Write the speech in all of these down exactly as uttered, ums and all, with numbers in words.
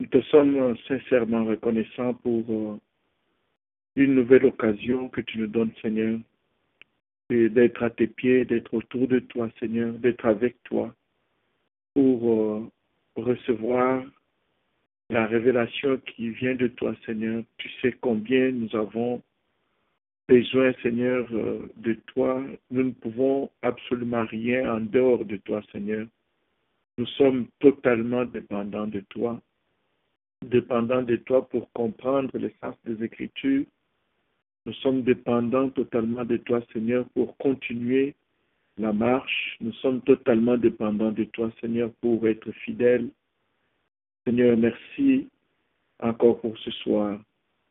te sommes sincèrement reconnaissants pour euh, une nouvelle occasion que tu nous donnes, Seigneur, et d'être à tes pieds, d'être autour de toi, Seigneur, d'être avec toi pour euh, recevoir la révélation qui vient de toi, Seigneur. Tu sais combien nous avons besoin, Seigneur, euh, de toi. Nous ne pouvons absolument rien en dehors de toi, Seigneur. Nous sommes totalement dépendants de toi, dépendants de toi pour comprendre le sens des Écritures. Nous sommes dépendants totalement de toi, Seigneur, pour continuer la marche. Nous sommes totalement dépendants de toi, Seigneur, pour être fidèles. Seigneur, merci encore pour ce soir.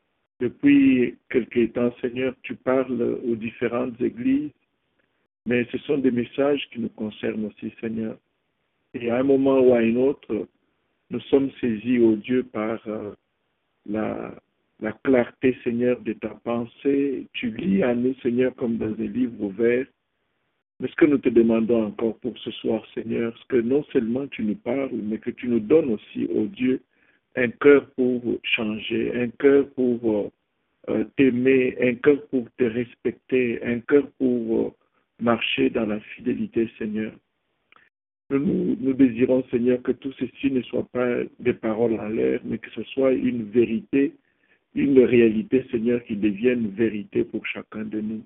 Depuis quelque temps, Seigneur, tu parles aux différentes églises, mais ce sont des messages qui nous concernent aussi, Seigneur. Et à un moment ou à un autre, nous sommes saisis, ô Dieu, par euh, la, la clarté, Seigneur, de ta pensée. Tu lis à nous, Seigneur, comme dans un livre ouvert. Mais ce que nous te demandons encore pour ce soir, Seigneur, c'est que non seulement tu nous parles, mais que tu nous donnes aussi, ô Dieu, un cœur pour changer, un cœur pour euh, t'aimer, un cœur pour te respecter, un cœur pour euh, marcher dans la fidélité, Seigneur. Nous, nous, nous désirons, Seigneur, que tout ceci ne soit pas des paroles en l'air, mais que ce soit une vérité, une réalité, Seigneur, qui devienne vérité pour chacun de nous.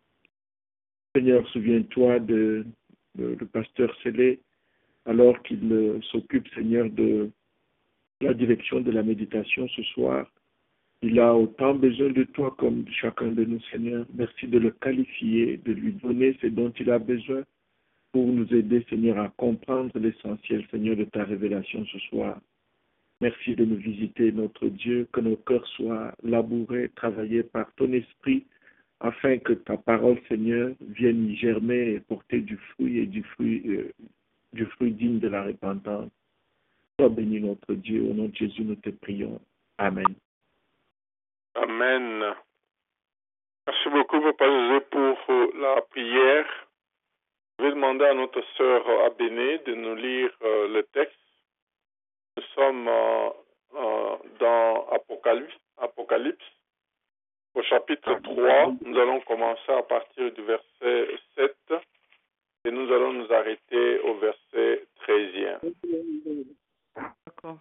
Seigneur, souviens-toi de, de, de pasteur Célé, alors qu'il euh, s'occupe, Seigneur, de la direction de la méditation ce soir. Il a autant besoin de toi comme de chacun de nous, Seigneur. Merci de le qualifier, de lui donner ce dont il a besoin pour nous aider, Seigneur, à comprendre l'essentiel, Seigneur, de ta révélation ce soir. Merci de nous visiter, notre Dieu, que nos cœurs soient labourés, travaillés par ton esprit, afin que ta parole, Seigneur, vienne y germer et porter du fruit et du fruit, euh, du fruit digne de la repentance. Sois béni, notre Dieu. Au nom de Jésus, nous te prions. Amen. Amen. Merci beaucoup, Papa José, pour euh, la prière. Je vais demander à notre sœur euh, Abéné de nous lire euh, le texte. Nous sommes euh, euh, dans Apocalypse, Apocalypse, au chapitre trois. Nous allons commencer à partir du verset sept et nous allons nous arrêter au verset treizième. D'accord.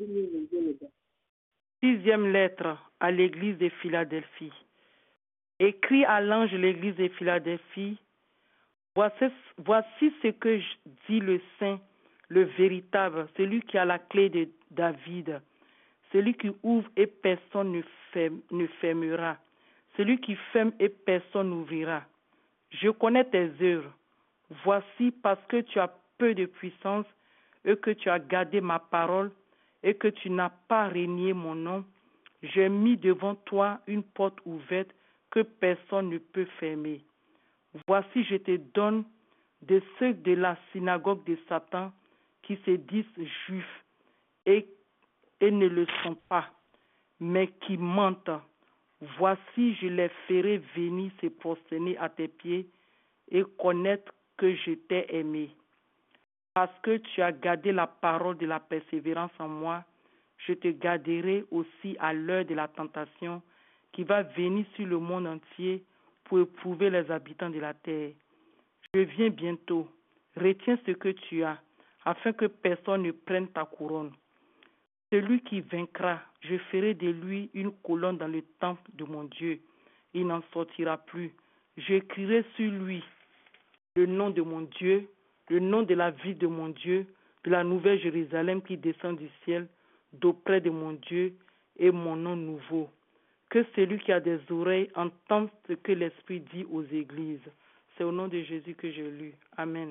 Sixième lettre à l'église de Philadelphie. Écrit à l'ange de l'église de Philadelphie, voici, voici ce que dit le saint, le véritable, celui qui a la clé de David, celui qui ouvre et personne ne, ferme, ne fermera, celui qui ferme et personne n'ouvrira. Je connais tes œuvres. Voici parce que tu as peu de puissance et que tu as gardé ma parole et que tu n'as pas renié mon nom, j'ai mis devant toi une porte ouverte que personne ne peut fermer. Voici, je te donne de ceux de la synagogue de Satan qui se disent juifs et, et ne le sont pas, mais qui mentent. Voici, je les ferai venir se prosterner à tes pieds et connaître que je t'ai aimé. Parce que tu as gardé la parole de la persévérance en moi, je te garderai aussi à l'heure de la tentation qui va venir sur le monde entier pour éprouver les habitants de la terre. Je viens bientôt. Retiens ce que tu as, afin que personne ne prenne ta couronne. Celui qui vaincra, je ferai de lui une colonne dans le temple de mon Dieu. Il n'en sortira plus. J'écrirai sur lui le nom de mon Dieu, le nom de la ville de mon Dieu, de la nouvelle Jérusalem qui descend du ciel, d'auprès de mon Dieu, et mon nom nouveau. Que celui qui a des oreilles entende ce que l'Esprit dit aux églises. C'est au nom de Jésus que j'ai lu. Amen.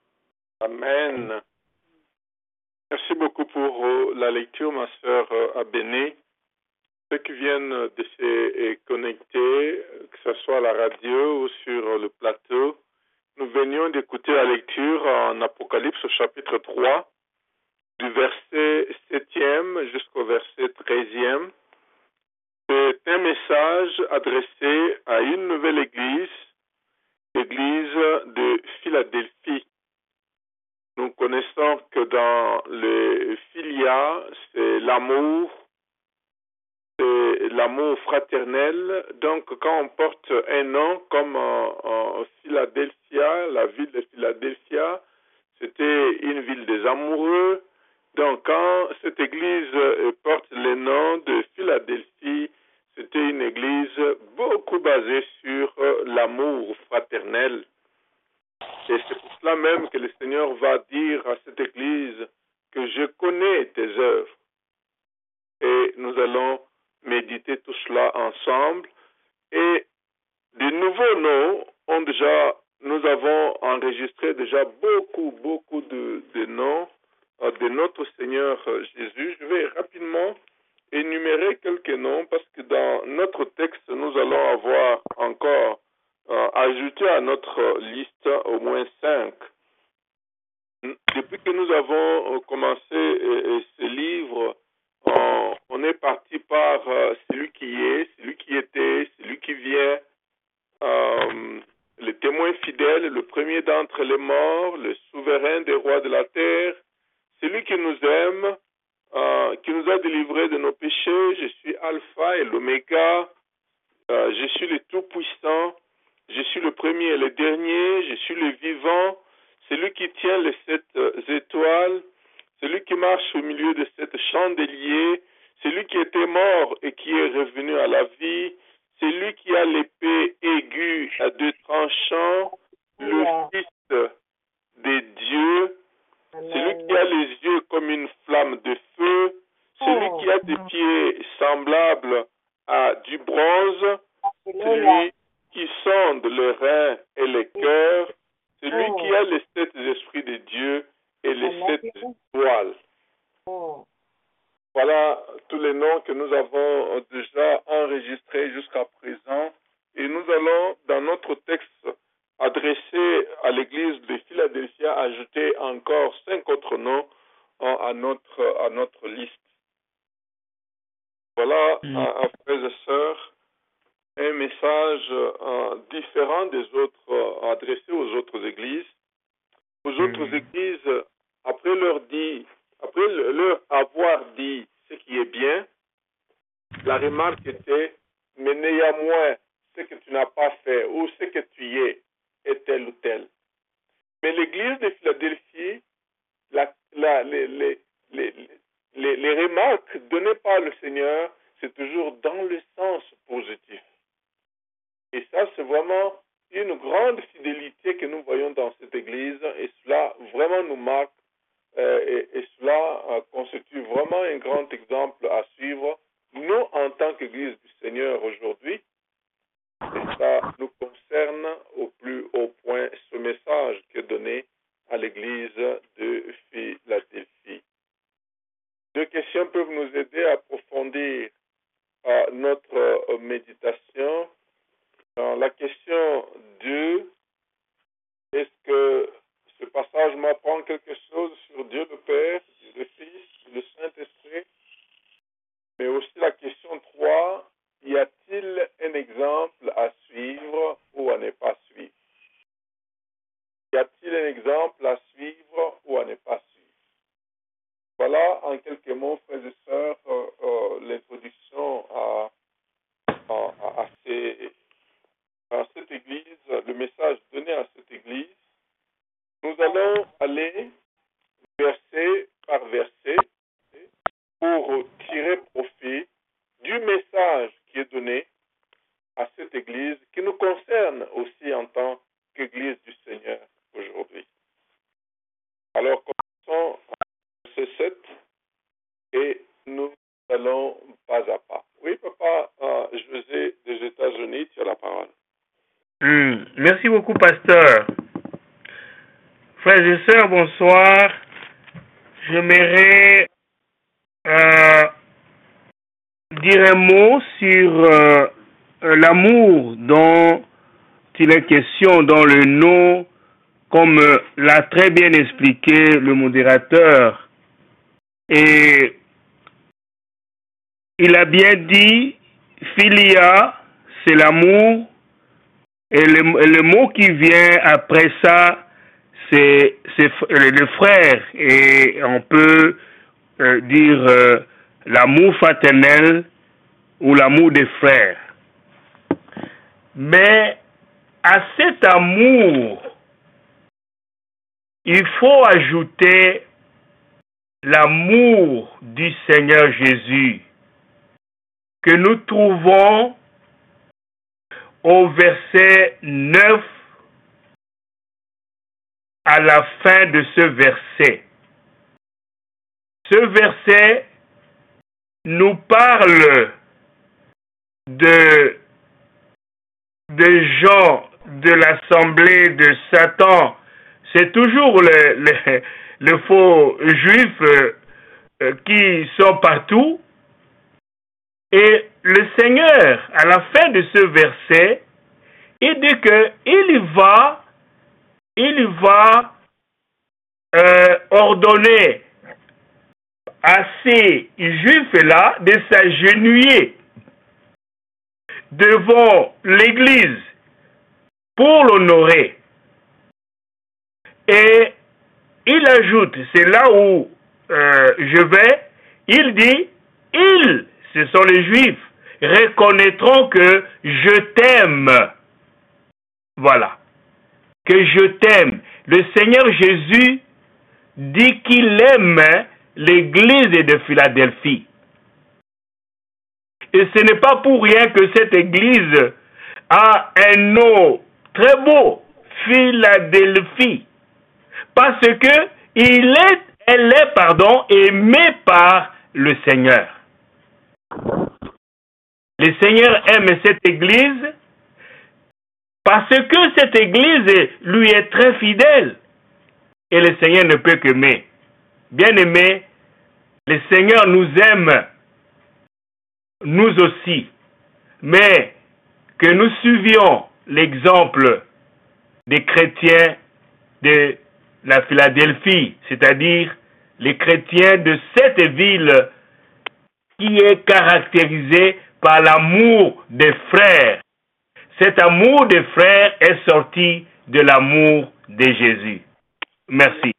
Amen. Merci beaucoup pour euh, la lecture, ma sœur euh, Abéné. Ceux qui viennent de se connecter, que ce soit à la radio ou sur le plateau, nous venions d'écouter la lecture en Apocalypse au chapitre trois, du verset septième jusqu'au verset treizième. C'est un message adressé à une nouvelle église, l'église de Philadelphie. Nous connaissons que dans le Philia, c'est l'amour, c'est l'amour fraternel. Donc, quand on porte un nom comme en, en Philadelphia, la ville de Philadelphia, c'était une ville des amoureux. Donc, quand cette église porte le nom de Philadelphie, c'était une église beaucoup basée sur l'amour fraternel. Et c'est pour cela même que le Seigneur va dire à cette église que je connais tes œuvres. Et nous allons méditer tout cela ensemble. Et de nouveaux noms ont déjà, nous avons enregistré déjà beaucoup, beaucoup de, de noms euh, de notre Seigneur Jésus. Je vais rapidement énumérer quelques noms parce que dans notre texte, nous allons avoir encore euh, ajouté à notre liste au moins cinq. Depuis que nous avons commencé euh, ce livre, on, on est parti par euh, celui qui est, celui qui était, celui qui vient, euh, le témoin fidèle, le premier d'entre les morts, le souverain des rois de la terre, celui qui nous aime, euh, qui nous a délivrés de nos péchés. Je suis Alpha et l'Oméga, euh, je suis le Tout-Puissant, je suis le premier et le dernier, je suis le vivant, celui qui tient les sept euh, étoiles, celui qui marche au milieu de sept chandeliers, celui qui était mort et qui est revenu à la vie, celui qui a l'épée aiguë à deux tranchants, le Fils de Dieu, celui qui a les yeux comme une flamme de feu, celui qui a des pieds semblables à du bronze, celui qui sonde les reins et les cœurs, celui qui a les sept esprits de Dieu et les sept étoiles. Voilà tous les noms que nous avons déjà enregistrés jusqu'à présent. Et nous allons, dans notre texte adressé à l'église de Philadelphie, ajouter encore cinq autres noms à notre, à notre liste. Voilà, mmh. à, à frères et sœurs, un message euh, différent des autres, euh, adressé aux autres églises. Aux autres mmh. églises, après leur dit, après leur avoir dit ce qui est bien, la remarque était, mais néanmoins, ce que tu n'as pas fait ou ce que tu y es est tel ou tel. Mais l'église de Philadelphie, la, la, les, les, les, les, les remarques données par le Seigneur, c'est toujours dans le sens positif. Et ça, c'est vraiment une grande fidélité que nous voyons dans cette église, et cela vraiment nous marque, euh, et, et cela euh, constitue vraiment un grand exemple à suivre, nous en tant qu'église du Seigneur aujourd'hui. Et ça nous concerne au plus haut point, ce message qui est donné à l'église de Philadelphie. Deux questions peuvent nous aider à approfondir euh, notre euh, méditation. Dans la question deux, est-ce que ce passage m'apprend quelque chose sur Dieu le Père, Dieu le Fils, le Saint-Esprit? Mais aussi la question trois, y a-t-il un exemple à suivre ou à ne pas suivre? Y a-t-il un exemple à suivre ou à ne pas suivre? Voilà en quelques mots, frères et sœurs, euh, euh, l'introduction à, à, à, ces, à cette église, le message donné à cette église. Nous allons aller verset par verset pour tirer profit du message qui est donné à cette église, qui nous concerne aussi en tant qu'église du Seigneur aujourd'hui. Alors, commençons à verset sept et nous allons pas à pas. Oui, papa, euh, José des États-Unis, tu as la parole. Mmh. Merci beaucoup, pasteur. Frères et sœurs, bonsoir. J'aimerais euh, dire un mot sur euh, l'amour dont il est question dans le nom, comme euh, l'a très bien expliqué le modérateur. Et il a bien dit, philia, c'est l'amour, et le, le mot qui vient après ça, c'est, c'est le frère, et on peut euh, dire euh, l'amour fraternel ou l'amour des frères. Mais à cet amour, il faut ajouter l'amour du Seigneur Jésus que nous trouvons au verset neuf à la fin de ce verset. Ce verset nous parle de, de gens de l'assemblée de Satan. C'est toujours le, le, le faux juif euh, qui sont partout. Et le Seigneur, à la fin de ce verset, il dit qu'il va, il va euh, ordonner à ces juifs-là de s'agenouiller devant l'Église pour l'honorer. Et il ajoute, c'est là où euh, je vais, il dit, ils, ce sont les Juifs, reconnaîtront que je t'aime. Voilà. Que je t'aime. Le Seigneur Jésus dit qu'il aime l'Église de Philadelphie. Et ce n'est pas pour rien que cette Église a un nom très beau, Philadelphie. Parce que il est, elle est, pardon, aimée par le Seigneur. Le Seigneur aime cette Église parce que cette Église lui est très fidèle. Et le Seigneur ne peut qu'aimer. Bien-aimés, le Seigneur nous aime, nous aussi. Mais que nous suivions l'exemple des chrétiens de la Philadelphie, c'est-à-dire les chrétiens de cette ville qui est caractérisée par l'amour des frères. Cet amour des frères est sorti de l'amour de Jésus. Merci.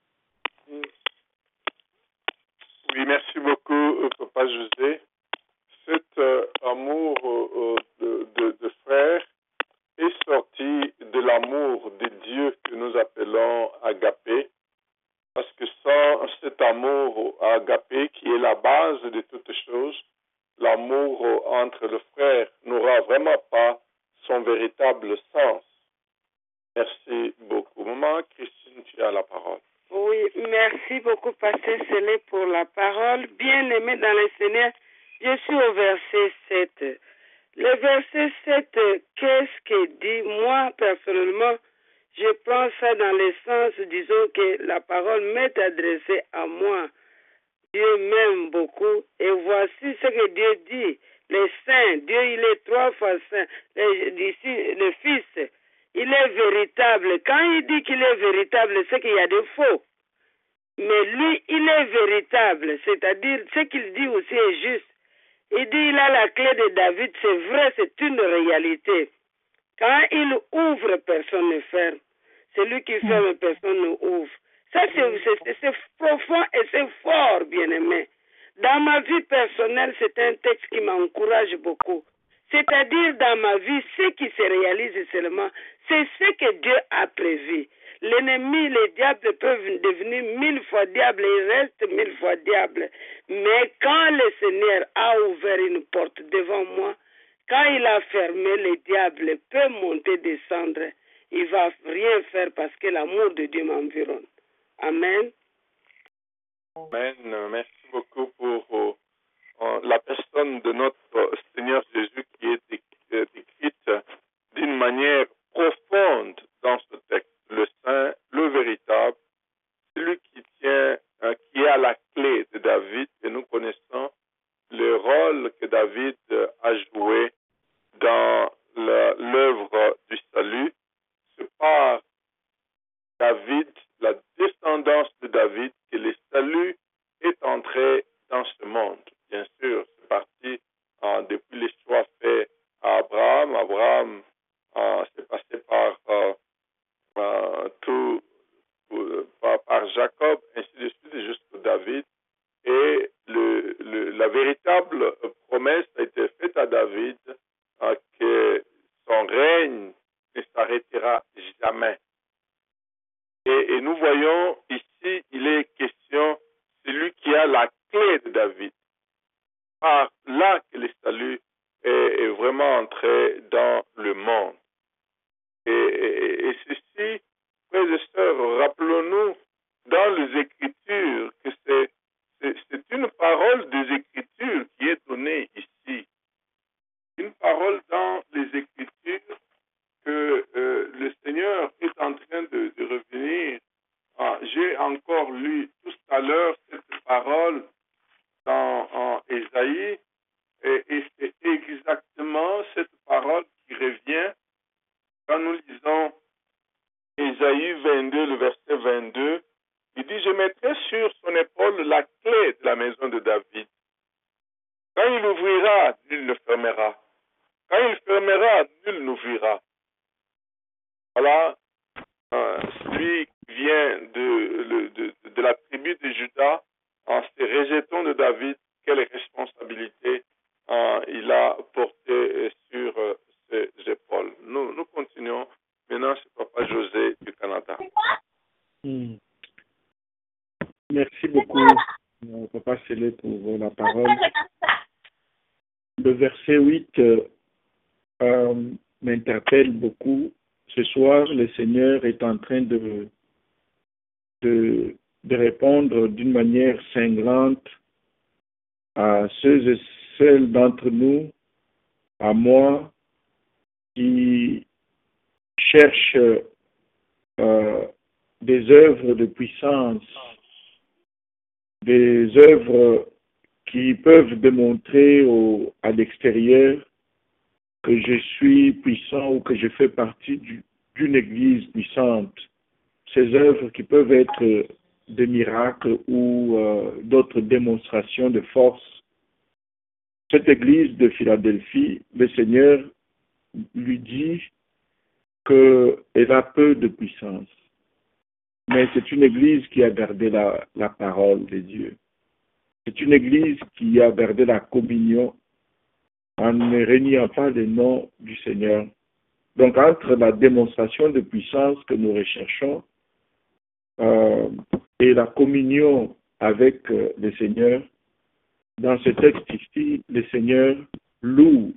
Oui, merci beaucoup, Papa José. Cet euh, amour euh, de, de, de frères est sorti de l'amour de Dieu que nous appelons agapé, parce que sans cet amour agapé qui est la base de toutes choses, l'amour entre les frères n'aura vraiment pas son véritable sens. Merci beaucoup. Maman Christine, tu as la parole. Oui, merci beaucoup, Pasteur Célé, pour la parole. Bien-aimé dans le Seigneur, je suis au verset sept. Le verset sept, qu'est-ce qu'il dit? Moi, personnellement, je prends ça dans le sens, disons que la parole m'est adressée à moi. Dieu m'aime beaucoup et voici ce que Dieu dit. Le Saint, Dieu il est trois fois Saint. Ici, le Fils, il est véritable. Quand il dit qu'il est véritable, c'est qu'il y a des faux. Mais lui, il est véritable. C'est-à-dire, ce qu'il dit aussi est juste. Il dit il a la clé de David. C'est vrai, c'est une réalité. Quand il ouvre, personne ne ferme. C'est lui qui ferme, personne ne ouvre. Ça, c'est profond et c'est fort, bien-aimé. Dans ma vie personnelle, c'est un texte qui m'encourage beaucoup. C'est-à-dire, dans ma vie, ce qui se réalise seulement, c'est ce que Dieu a prévu. L'ennemi, les diables peuvent devenir mille fois diables et il reste mille fois diables. Mais quand le Seigneur a ouvert une porte devant moi, quand il a fermé, le diable peut monter, descendre. Il ne va rien faire parce que l'amour de Dieu m'environne. Amen. Amen. Merci beaucoup pour euh, la personne de notre Seigneur Jésus qui est décrite d'une manière profonde dans ce texte. Le Saint, le véritable, celui qui tient, euh, qui est à la clé de David, et nous connaissons le rôle que David a joué dans l'œuvre du salut. C'est par David, la descendance de David, que le salut est entré dans ce monde. Bien sûr, c'est parti euh, depuis les choix faits à Abraham. Abraham euh, s'est passé par euh, euh, tout, euh, par, par Jacob, ainsi de suite, jusqu'à David. Et le, le, la véritable promesse a été faite à David euh, que son règne ne s'arrêtera jamais. Et, et nous voyons ici, il est question, celui qui a la clé de David. Par là que le salut est, est vraiment entré dans le monde. Et, et, et ceci, frères et sœurs, rappelons-nous dans les Écritures que c'est, c'est, c'est une parole des Écritures qui est donnée ici. Une parole dans les Écritures que euh, le Seigneur est en train de, de revenir. Ah, j'ai encore lu tout à l'heure cette parole dans en Ésaïe et, et c'est exactement cette parole qui revient quand nous lisons Ésaïe vingt-deux, le verset vingt-deux. Il dit, je mettrai sur son épaule la clé de la maison de David. Quand il ouvrira, nul ne fermera. Quand il fermera, nul n'ouvrira. Voilà, euh, celui qui vient de, de, de, de la tribu de Juda, en se rejetant de David, quelle responsabilité euh, il a porté sur euh, ses épaules. Nous, nous continuons. Maintenant, c'est Papa José du Canada. Hmm. Merci beaucoup, Papa Célé, pour la parole. Le verset huit euh, euh, m'interpelle beaucoup. Ce soir, le Seigneur est en train de, de, de répondre d'une manière cinglante à ceux et celles d'entre nous, à moi, qui cherchent euh, des œuvres de puissance, des œuvres qui peuvent démontrer au, à l'extérieur que je suis puissant ou que je fais partie du, d'une église puissante. Ces œuvres qui peuvent être des miracles ou euh, d'autres démonstrations de force. Cette église de Philadelphie, le Seigneur lui dit qu'elle a peu de puissance. Mais c'est une église qui a gardé la, la parole de Dieu. C'est une église qui a gardé la communion en ne reniant pas le nom du Seigneur. Donc, entre la démonstration de puissance que nous recherchons euh, et la communion avec euh, le Seigneur, dans ce texte ici, le Seigneur loue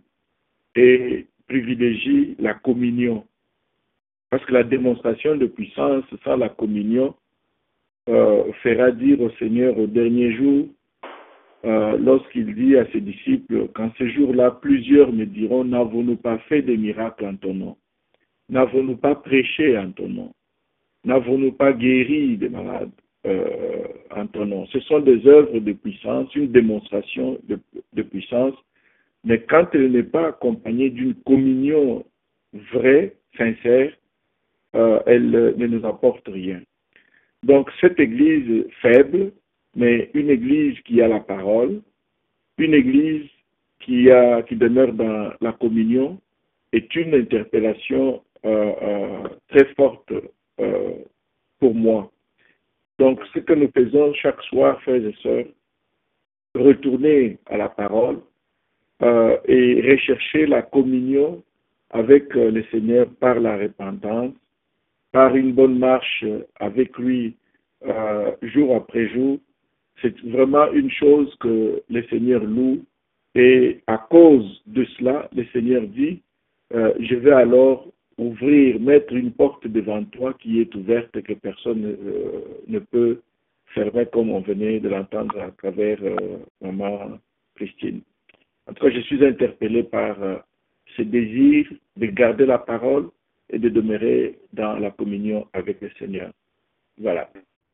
et privilégie la communion. Parce que la démonstration de puissance sans la communion euh, fera dire au Seigneur au dernier jour, euh, lorsqu'il dit à ses disciples, qu'en ce jour-là, plusieurs me diront, n'avons-nous pas fait des miracles en ton nom? N'avons-nous pas prêché en ton nom? N'avons-nous pas guéri des malades euh, en ton nom? Ce sont des œuvres de puissance, une démonstration de, de puissance, mais quand elle n'est pas accompagnée d'une communion vraie, sincère, euh, elle ne nous apporte rien. Donc cette église faible, mais une église qui a la parole, une église qui, a, qui demeure dans la communion, est une interpellation euh, euh, très forte euh, pour moi. Donc, ce que nous faisons chaque soir, frères et sœurs, retourner à la parole euh, et rechercher la communion avec euh, le Seigneur par la repentance, par une bonne marche avec lui euh, jour après jour, c'est vraiment une chose que le Seigneur loue. Et à cause de cela, le Seigneur dit, euh, je vais alors ouvrir, mettre une porte devant toi qui est ouverte et que personne euh, ne peut fermer comme on venait de l'entendre à travers euh, maman Christine. En tout cas, je suis interpellé par euh, ce désir de garder la parole et de demeurer dans la communion avec le Seigneur. Voilà.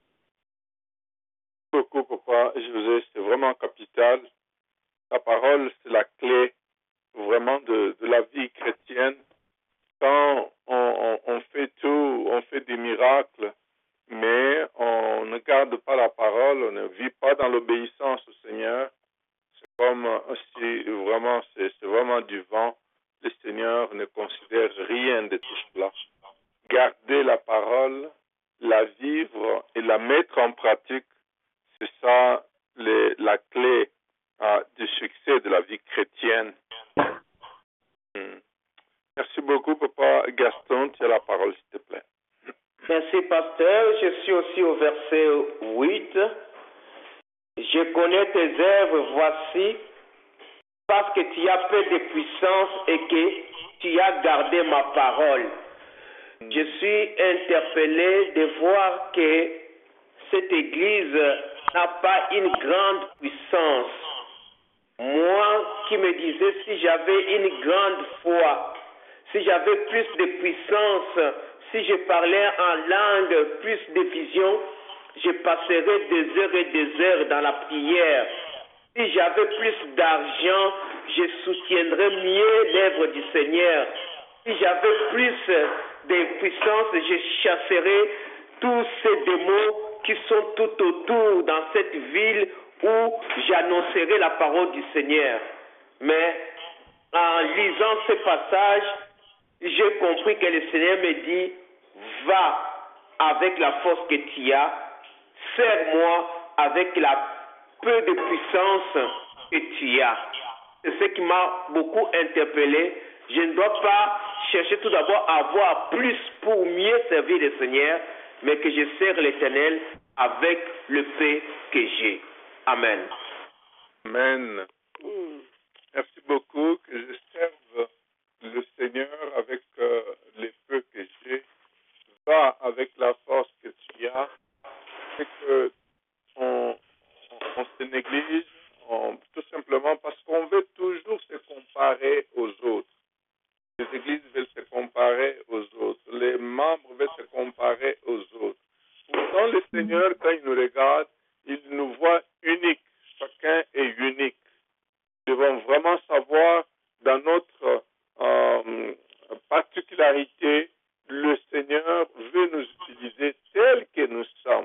Beaucoup, papa, je vous ai, c'est vraiment capital. La parole, c'est la clé vraiment de, de la vie chrétienne. Quand on, on, on fait tout, on fait des miracles, mais on ne garde pas la parole, on ne vit pas dans l'obéissance au Seigneur, c'est comme si vraiment, c'est, c'est vraiment du vent. Le Seigneur ne considère rien de tout cela. Garder la parole, la vivre et la mettre en pratique, c'est ça les, la clé euh, du succès de la vie chrétienne. Hmm. Merci beaucoup, Papa Gaston. Tu as la parole, s'il te plaît. Merci, pasteur. Je suis aussi au verset huit. Je connais tes œuvres, voici, parce que tu as peu de puissance et que tu as gardé ma parole. Je suis interpellé de voir que cette église n'a pas une grande puissance. Moi qui me disais, si j'avais une grande foi, si j'avais plus de puissance, si je parlais en langue, plus de vision, je passerais des heures et des heures dans la prière. Si j'avais plus d'argent, je soutiendrais mieux l'œuvre du Seigneur. Si j'avais plus de puissance, je chasserais tous ces démons qui sont tout autour dans cette ville où j'annoncerai la parole du Seigneur. Mais en lisant ce passage, j'ai compris que le Seigneur me dit, va avec la force que tu as, sers-moi avec la peu de puissance que tu as. C'est ce qui m'a beaucoup interpellé. Je ne dois pas chercher tout d'abord à avoir plus pour mieux servir le Seigneur, mais que je sers l'Éternel avec le peu que j'ai. Amen. Amen. Mm. Merci beaucoup. Que je serve le Seigneur avec euh, les peu que j'ai. Va avec la force que tu as. C'est que on, on, on se néglige on, tout simplement parce qu'on veut toujours se comparer aux autres. Les églises veulent se comparer aux autres. Les membres veulent se comparer aux autres. Pourtant, le Seigneur, quand il nous regarde, il nous voit uniques. Chacun est unique. Nous devons vraiment savoir, dans notre euh, particularité, le Seigneur veut nous utiliser tels que nous sommes.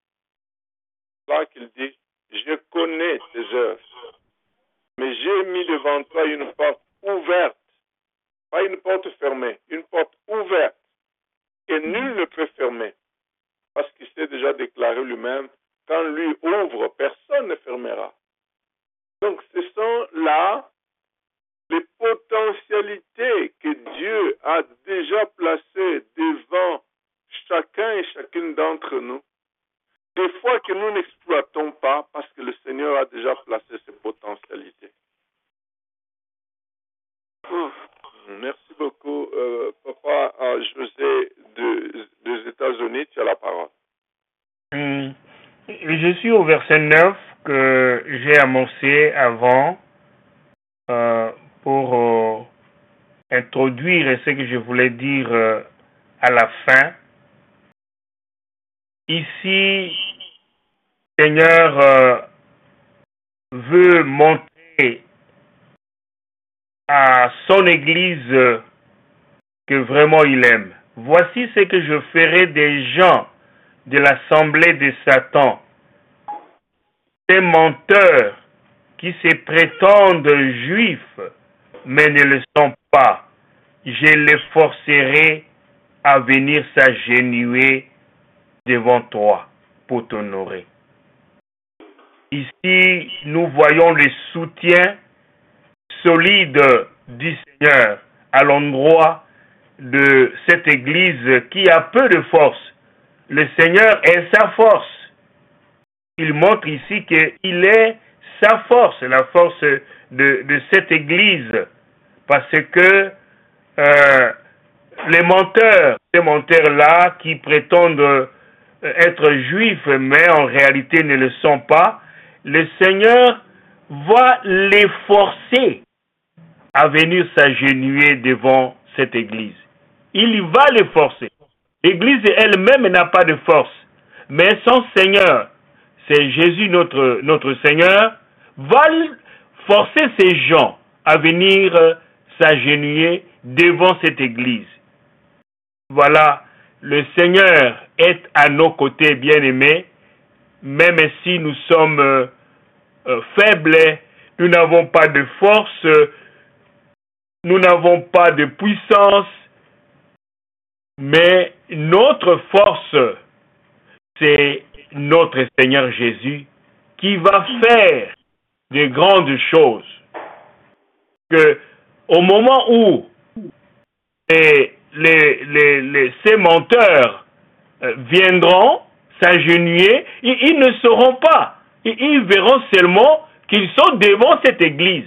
C'est là qu'il dit, je connais tes œuvres, mais j'ai mis devant toi une porte ouverte. Pas une porte fermée, une porte ouverte que nul ne peut fermer. Parce qu'il s'est déjà déclaré lui-même, quand lui ouvre, personne ne fermera. Donc ce sont là les potentialités que Dieu a déjà placées devant chacun et chacune d'entre nous. Des fois que nous n'exploitons pas parce que le Seigneur a déjà placé ces potentialités. Hum. Merci beaucoup, euh, Papa euh, José de, des États-Unis, tu as la parole. Mmh. Je suis au verset neuf que j'ai amorcé avant euh, pour euh, introduire ce que je voulais dire euh, à la fin. Ici, Seigneur euh, veut montrer à son Église que vraiment il aime. Voici ce que je ferai des gens de l'assemblée de Satan, ces menteurs qui se prétendent juifs, mais ne le sont pas. Je les forcerai à venir s'agenouiller devant toi pour t'honorer. Ici, nous voyons le soutien solide du Seigneur à l'endroit de cette Église qui a peu de force. Le Seigneur est sa force. Il montre ici qu'il est sa force, la force de, de cette Église. Parce que euh, les menteurs, ces menteurs-là qui prétendent être juifs, mais en réalité ne le sont pas, le Seigneur va les forcer à venir s'agenouiller devant cette Église. Il va les forcer. L'Église elle-même n'a pas de force, mais son Seigneur, c'est Jésus notre, notre Seigneur, va forcer ces gens à venir s'agenouiller devant cette Église. Voilà, le Seigneur est à nos côtés, bien-aimés, même si nous sommes euh, euh, faibles, nous n'avons pas de force, nous n'avons pas de puissance, mais notre force, c'est notre Seigneur Jésus qui va faire de grandes choses. Que au moment où les, les, les, les, ces menteurs euh, viendront s'agenouiller, ils, ils ne sauront pas. Ils, ils verront seulement qu'ils sont devant cette église.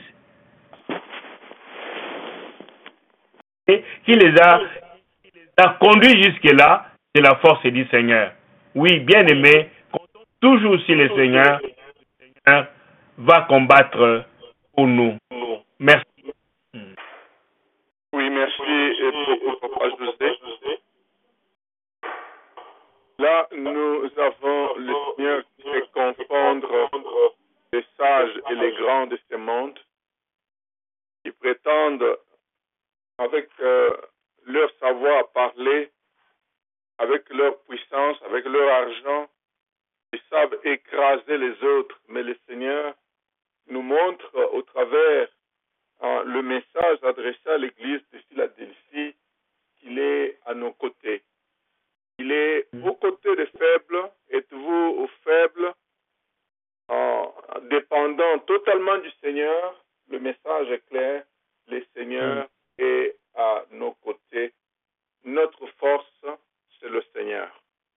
Et qui les a, qui les a conduits jusque-là, c'est la force du Seigneur. Oui, bien aimé, comptons toujours sur le Seigneur. Le Seigneur va combattre pour nous. Merci. Oui, merci pour Papa José. Là, nous avons le Seigneur qui fait confondre les sages et les grands de ce monde, qui prétendent, avec euh, leur savoir parler, avec leur puissance, avec leur argent, ils savent écraser les autres. Mais le Seigneur nous montre euh, au travers euh, le message adressé à l'église de Philadelphie qu'il est à nos côtés. Il est aux côtés des faibles. Êtes-vous aux faibles, en dépendant totalement du Seigneur? Le message est clair. Le Seigneur est à nos côtés. Notre force, c'est le Seigneur.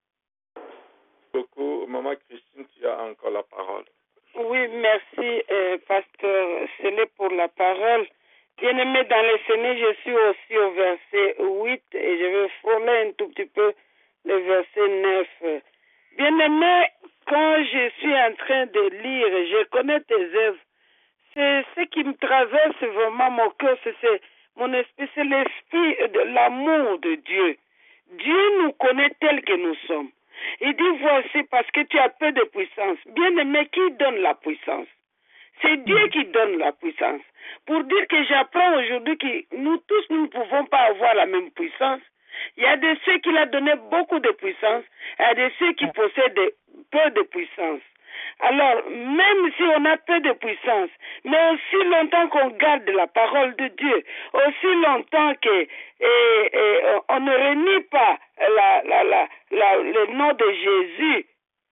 Beaucoup. Maman Christine, tu as encore la parole. Oui, merci, euh, pasteur Célé, pour la parole. Bien-aimé dans le Seigneur, je suis aussi au verset huit et je vais frôler un tout petit peu le verset neuf. Bien-aimé, quand je suis en train de lire, je connais tes œuvres. C'est ce qui me traverse vraiment mon cœur, c'est mon esprit, c'est l'esprit de l'amour de Dieu. Dieu nous connaît tel que nous sommes. Il dit, voici, parce que tu as peu de puissance. Bien-aimé, qui donne la puissance? C'est Dieu qui donne la puissance. Pour dire que j'apprends aujourd'hui que nous tous, nous ne pouvons pas avoir la même puissance. Il y a de ceux qui l'ont donné beaucoup de puissance, il y a de ceux qui possèdent peu de puissance. Alors, même si on a peu de puissance, mais aussi longtemps qu'on garde la parole de Dieu, aussi longtemps que et, et, on ne renie pas la, la, la, la, le nom de Jésus,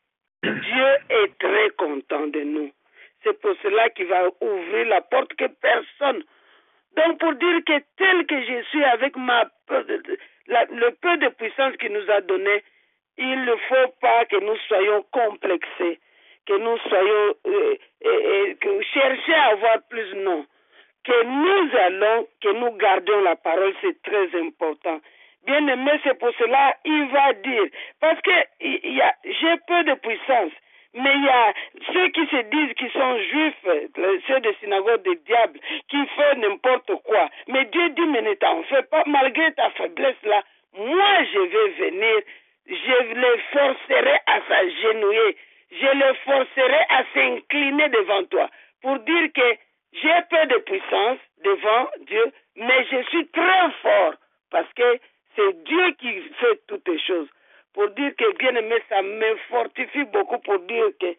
Dieu est très content de nous. C'est pour cela qu'il va ouvrir la porte que personne. Donc, pour dire que tel que je suis avec ma la, le peu de puissance qu'il nous a donné, il ne faut pas que nous soyons complexés, que nous soyons euh, euh, que chercher à avoir plus, non. Que nous allons, que nous gardions la parole, c'est très important. Bien aimé, c'est pour cela il va dire, parce que il y a, j'ai peu de puissance, mais il y a ceux qui se disent qu'ils sont juifs, ceux des synagogues des diables, qui font n'importe quoi. Mais Dieu dit, mais ne t'en fais pas, malgré ta faiblesse là, moi je vais venir, je les forcerai à s'agenouiller, je les forcerai à s'incliner devant toi, pour dire que j'ai peu de puissance devant Dieu, mais je suis très fort, parce que c'est Dieu qui fait toutes les choses. Pour dire que, bien aimé, ça me fortifie beaucoup pour dire que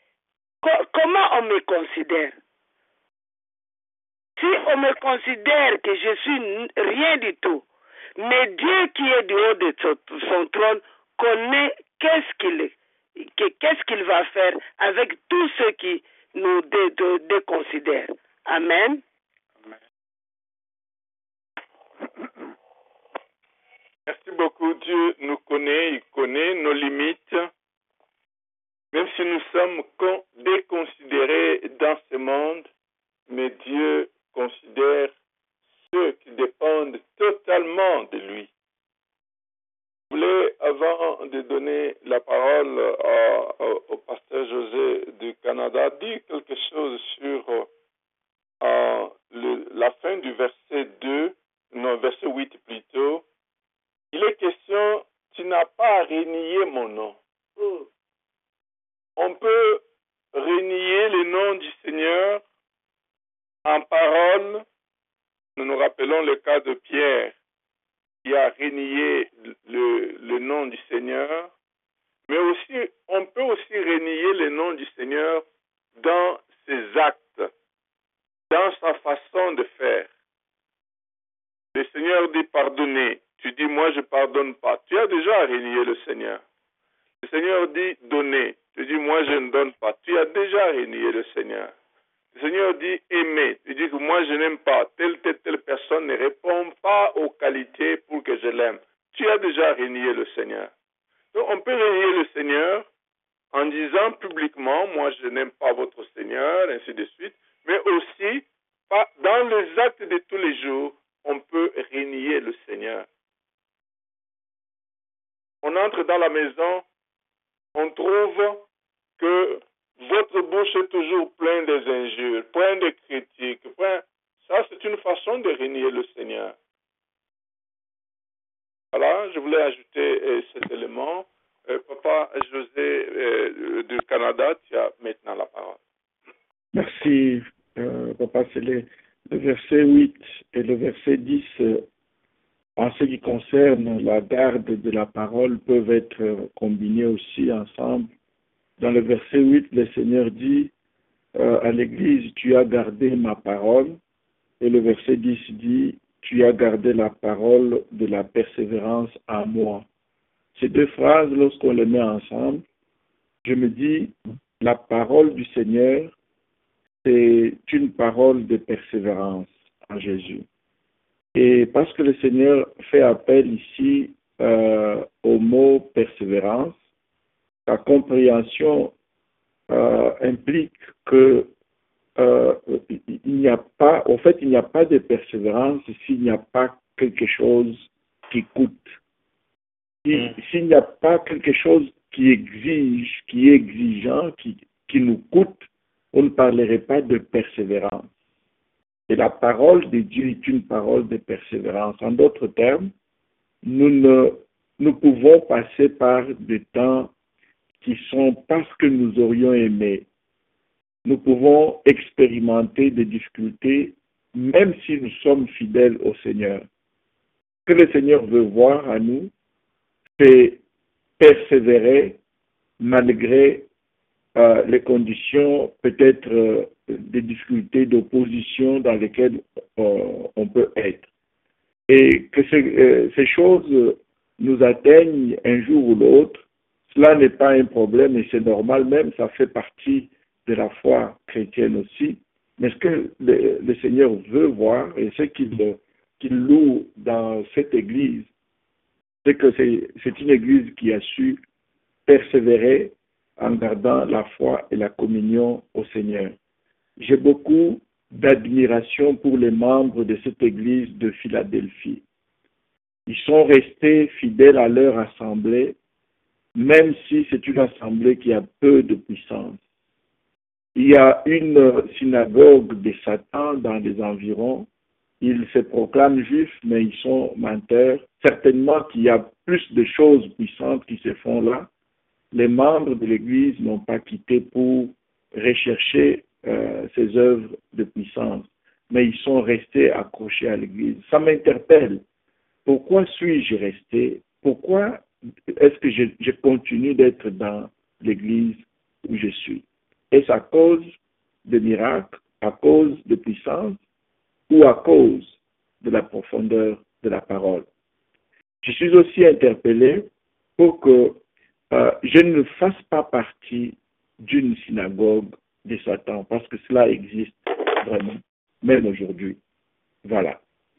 co- comment on me considère. Si on me considère que je suis rien du tout, mais Dieu qui est du haut de son trône connaît qu'est-ce qu'il est, qu'est-ce qu'il va faire avec tous ceux qui nous dé- dé- déconsidèrent. Amen. Merci beaucoup. Dieu nous connaît, il connaît nos limites. Même si nous sommes déconsidérés dans ce monde, mais Dieu considère ceux qui dépendent totalement de lui. Je voulais, avant de donner la parole à, à, au pasteur José du Canada, dire quelque chose sur euh, le, la fin du verset deux, non, verset huit plutôt. Il est question, tu n'as pas à renier mon nom. Mm. On peut renier le nom du Seigneur en parole. Nous nous rappelons le cas de Pierre qui a renié le, le nom du Seigneur. Mais aussi, on peut aussi renier le nom du Seigneur dans ses actes, dans sa façon de faire. Le Seigneur dit pardonner. Tu dis, moi je ne pardonne pas. Tu as déjà renié le Seigneur. Le Seigneur dit donner. Tu dis, moi je ne donne pas. Tu as déjà renié le Seigneur. Le Seigneur dit aimer. Il dit que moi je n'aime pas. Telle, telle, telle personne ne répond pas aux qualités pour que je l'aime. Tu as déjà renié le Seigneur. Donc on peut renier le Seigneur en disant publiquement, moi je n'aime pas votre Seigneur, ainsi de suite, mais aussi dans les actes de tous les jours, on peut renier le Seigneur. On entre dans la maison, on trouve que votre bouche est toujours pleine des injures, pleine de critiques. Plein... Ça, c'est une façon de renier le Seigneur. Voilà, je voulais ajouter euh, cet élément. Euh, Papa José euh, du Canada, tu as maintenant la parole. Merci, euh, Papa Célé. Le verset huit et le verset dix, euh, en ce qui concerne la garde de la parole, peuvent être combinés aussi ensemble. Dans le verset huit, le Seigneur dit euh, à l'Église, tu as gardé ma parole. Et le verset dix dit, tu as gardé la parole de la persévérance à moi. Ces deux phrases, lorsqu'on les met ensemble, je me dis, la parole du Seigneur, c'est une parole de persévérance en Jésus. Et parce que le Seigneur fait appel ici euh, au mot persévérance, sa compréhension euh, implique que euh, il n'y a pas, au fait, il n'y a pas de persévérance s'il n'y a pas quelque chose qui coûte. S'il mm. n'y a pas quelque chose qui exige, qui est exigeant, qui, qui nous coûte, on ne parlerait pas de persévérance. Et la parole de Dieu est une parole de persévérance. En d'autres termes, nous, ne, nous pouvons passer par des temps qui sont pas ce que nous aurions aimé. Nous pouvons expérimenter des difficultés, même si nous sommes fidèles au Seigneur. Ce que le Seigneur veut voir à nous, c'est persévérer malgré euh, les conditions, peut-être euh, des difficultés d'opposition dans lesquelles euh, on peut être. Et que ces, euh, ces choses nous atteignent un jour ou l'autre, cela n'est pas un problème et c'est normal même, ça fait partie de la foi chrétienne aussi. Mais ce que le, le Seigneur veut voir et ce qu'il qu'il loue dans cette Église, c'est que c'est, c'est une Église qui a su persévérer en gardant la foi et la communion au Seigneur. J'ai beaucoup d'admiration pour les membres de cette Église de Philadelphie. Ils sont restés fidèles à leur assemblée, même si c'est une assemblée qui a peu de puissance. Il y a une synagogue de Satan dans les environs. Ils se proclament juifs, mais ils sont menteurs. Certainement qu'il y a plus de choses puissantes qui se font là. Les membres de l'Église n'ont pas quitté pour rechercher euh, ces œuvres de puissance, mais ils sont restés accrochés à l'Église. Ça m'interpelle. Pourquoi suis-je resté? Pourquoi est-ce que je, je continue d'être dans l'Église où je suis? Est-ce à cause de miracles, à cause de puissance ou à cause de la profondeur de la parole? Je suis aussi interpellé pour que euh, je ne fasse pas partie d'une synagogue de Satan, parce que cela existe vraiment, même aujourd'hui. Voilà.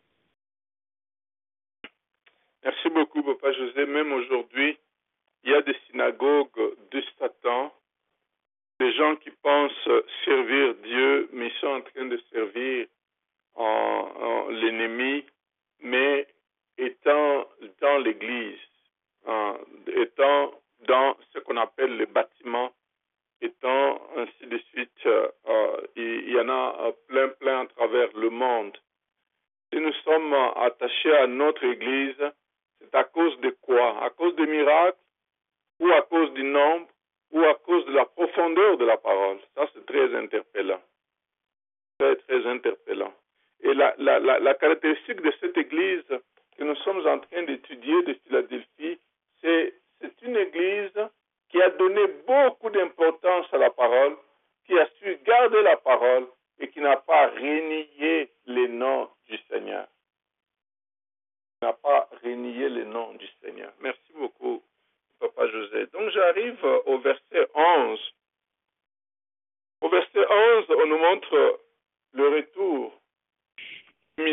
Merci beaucoup, Papa José. Même aujourd'hui, il y a des synagogues de Satan, des gens qui pensent servir Dieu, mais ils sont en train de servir en, en l'ennemi, mais étant dans l'Église, hein, étant dans ce qu'on appelle le bâtiment, étant ainsi de suite, euh, il, il y en a plein, plein à travers le monde. Si nous sommes attachés à notre Église, c'est à cause de quoi? À cause des miracles, ou à cause du nombre, ou à cause de la profondeur de la parole. Ça, c'est très interpellant. Très, très interpellant. Et la, la, la, la caractéristique de cette Église que nous sommes en train d'étudier de Philadelphie, c'est, c'est une Église qui a donné beaucoup d'importance à la parole, qui a su garder la parole et qui n'a pas renié les noms du Seigneur. N'a pas renié les noms du Seigneur. Merci beaucoup, Papa José. Donc j'arrive au verset onze. Au verset onze, on nous montre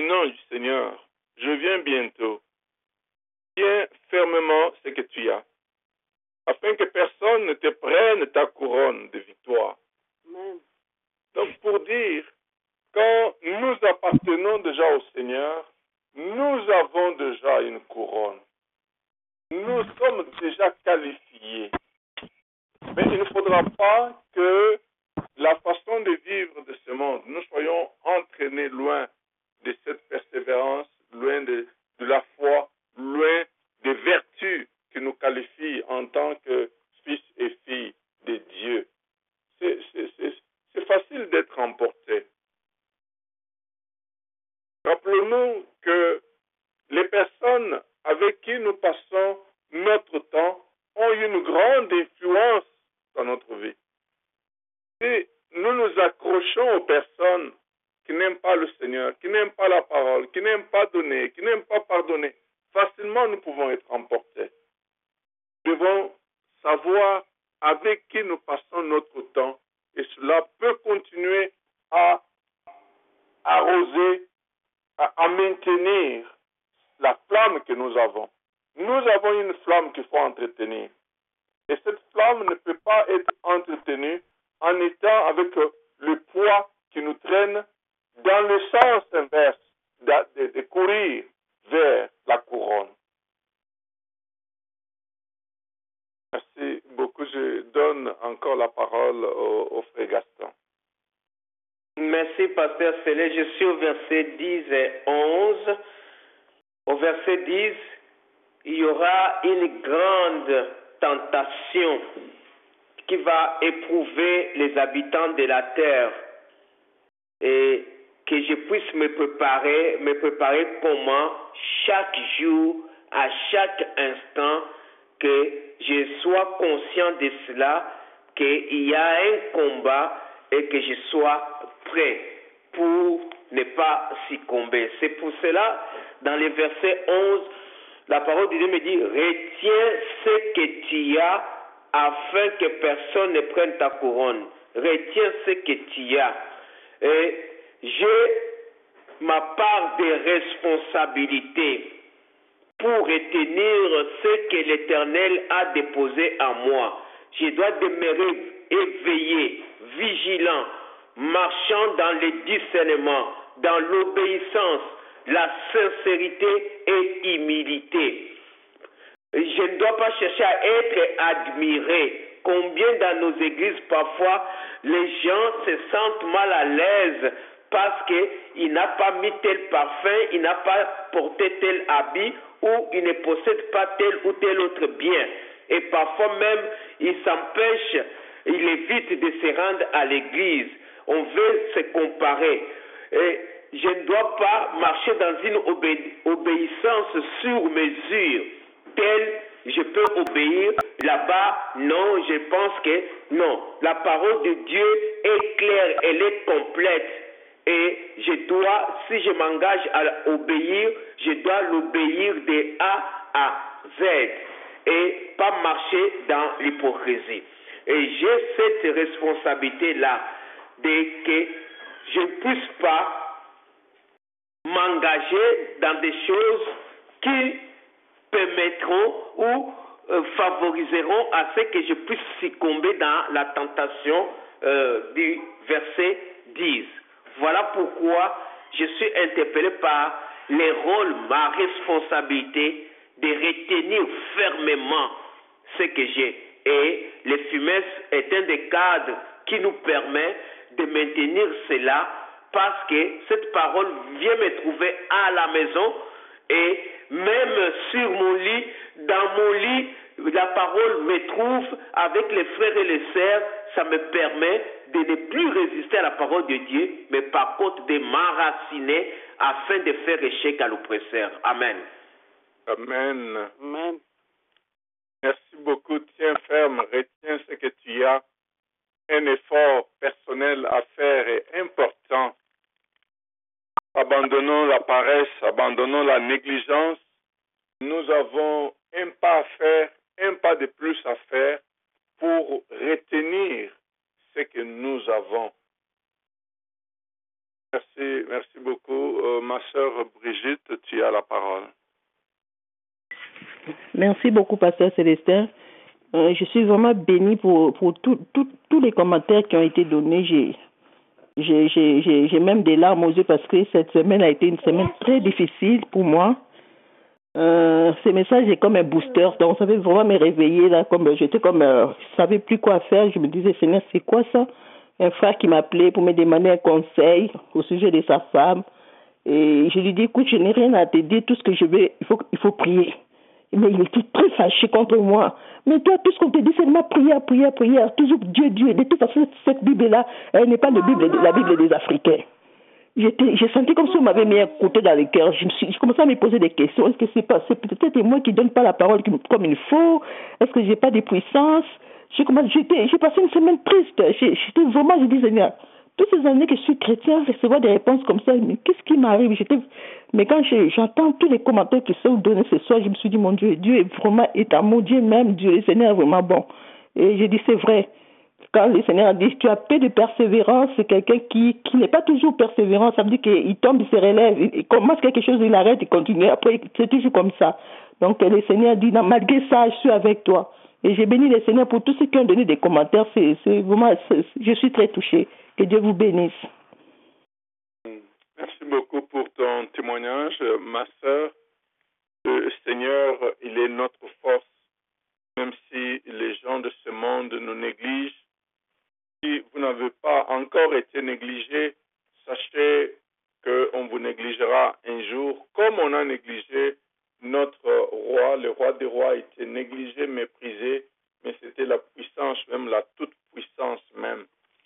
nom du Seigneur, je viens bientôt. Tiens fermement ce que tu as, afin que personne ne te prenne ta couronne de victoire. Amen. Donc pour dire, quand nous appartenons déjà au Seigneur, nous avons déjà une couronne. Nous sommes déjà qualifiés. Mais il ne faudra pas que la façon de vivre de ce monde, nous soyons entraînés loin de cette persévérance, loin de, de la foi, loin des vertus qui nous qualifient en tant que fils et filles de Dieu. C'est, c'est, c'est, c'est facile d'être emporté. Rappelons-nous que les personnes avec qui nous passons notre temps ont une grande influence dans notre vie. Si nous nous accrochons aux personnes qui n'aiment pas le Seigneur, qui n'aiment pas la parole, qui n'aiment pas donner, qui n'aiment pas pardonner, facilement nous pouvons être emportés. Nous devons savoir avec qui nous passons notre temps et cela peut continuer à arroser, à, à maintenir la flamme que nous avons. Nous avons une flamme qu'il faut entretenir. Et cette flamme ne peut pas être entretenue en étant avec le poids qui nous traîne dans le sens inverse de, de, de courir vers la couronne. Merci beaucoup. Je donne encore la parole au, au frère Gaston. Merci, pasteur Célé. Je suis au verset dix et onze. Au verset dix, il y aura une grande tentation qui va éprouver les habitants de la terre et que je puisse me préparer, me préparer comment chaque jour, à chaque instant, que je sois conscient de cela, qu'il y a un combat et que je sois prêt pour ne pas succomber. C'est pour cela, dans le verset onze, la parole de Dieu me dit, retiens ce que tu as afin que personne ne prenne ta couronne. Retiens ce que tu as. Et j'ai ma part de responsabilité pour retenir ce que l'Éternel a déposé en moi. Je dois demeurer éveillé, vigilant, marchant dans le discernement, dans l'obéissance, la sincérité et humilité. Je ne dois pas chercher à être admiré. Combien dans nos églises, parfois, les gens se sentent mal à l'aise parce qu'il n'a pas mis tel parfum, il n'a pas porté tel habit ou il ne possède pas tel ou tel autre bien. Et parfois même, il s'empêche, il évite de se rendre à l'église. On veut se comparer. Et je ne dois pas marcher dans une obé- obéissance sur mesure, telle je peux obéir, là-bas, non, je pense que non. La parole de Dieu est claire, elle est complète. Et je dois, si je m'engage à obéir, je dois l'obéir de A à Z et pas marcher dans l'hypocrisie. Et j'ai cette responsabilité-là de que je ne puisse pas m'engager dans des choses qui permettront ou euh, favoriseront à ce que je puisse succomber dans la tentation euh, du verset dix. Voilà pourquoi je suis interpellé par les rôles, ma responsabilité de retenir fermement ce que j'ai. Et le fumesse est un des cadres qui nous permet de maintenir cela parce que cette parole vient me trouver à la maison et même sur mon lit, dans mon lit, la parole me trouve avec les frères et les sœurs, ça me permet de ne plus résister à la parole de Dieu, mais par contre de m'enraciner afin de faire échec à l'oppresseur. Amen. Amen. Amen. Merci beaucoup. Tiens ferme, retiens ce que tu as. Un effort personnel à faire est important. Abandonnons la paresse, abandonnons la négligence. Nous avons un pas à faire, un pas de plus à faire pour retenir ce que nous avons. Merci, merci beaucoup. Euh, ma sœur Brigitte, tu as la parole. Merci beaucoup, Pasteur Célestin. Euh, je suis vraiment bénie pour, pour tout, tout, tous les commentaires qui ont été donnés. J'ai, j'ai, j'ai, j'ai, j'ai même des larmes aux yeux parce que cette semaine a été une semaine très difficile pour moi. Euh, ces messages est comme un booster, donc ça veut vraiment me réveiller là, comme j'étais comme, euh, je savais plus quoi faire. Je me disais, Seigneur, c'est quoi ça? Un frère qui m'appelait pour me demander un conseil au sujet de sa femme. Et je lui dis, écoute, je n'ai rien à te dire, tout ce que je veux, il faut, il faut prier. Mais il était très fâché contre moi. Mais toi, tout ce qu'on te dit, c'est de ma prière, prière, prière. Toujours Dieu, Dieu. De toute façon, cette Bible-là, elle n'est pas la Bible, la Bible des Africains. J'étais, j'ai senti comme si on m'avait mis un côté dans le cœur. Je me suis, je commençais à me poser des questions. Est-ce que c'est pas, c'est peut-être moi qui donne pas la parole comme il faut? Est-ce que j'ai pas de puissance? J'ai commencé, j'étais, j'ai passé une semaine triste. J'ai, j'étais vraiment, je dis, Seigneur, toutes ces années que je suis chrétien, recevoir des réponses comme ça, mais qu'est-ce qui m'arrive? J'étais, mais quand je, j'entends tous les commentaires que ça vous donne ce soir, je me suis dit, mon Dieu, Dieu est vraiment, est à mon Dieu même, Dieu, le Seigneur est vraiment bon. Et j'ai dit, c'est vrai. Quand le Seigneur a dit, tu as peu de persévérance, c'est quelqu'un qui, qui n'est pas toujours persévérant, ça veut dire qu'il tombe, il se relève, il commence quelque chose, il arrête, il continue, après, c'est toujours comme ça. Donc, le Seigneur dit, non, malgré ça, je suis avec toi. Et j'ai béni le Seigneur pour tous ceux qui ont donné des commentaires, c'est, c'est vraiment, c'est, je suis très touchée. Que Dieu vous bénisse. Merci beaucoup pour ton témoignage, ma sœur. Le Seigneur, il est notre force, même si les gens de ce monde nous négligent. Si vous n'avez pas encore été négligé, sachez qu'on vous négligera un jour, comme on a négligé notre roi. Le roi des rois était négligé, méprisé, mais c'était la puissance même, la toute puissance même.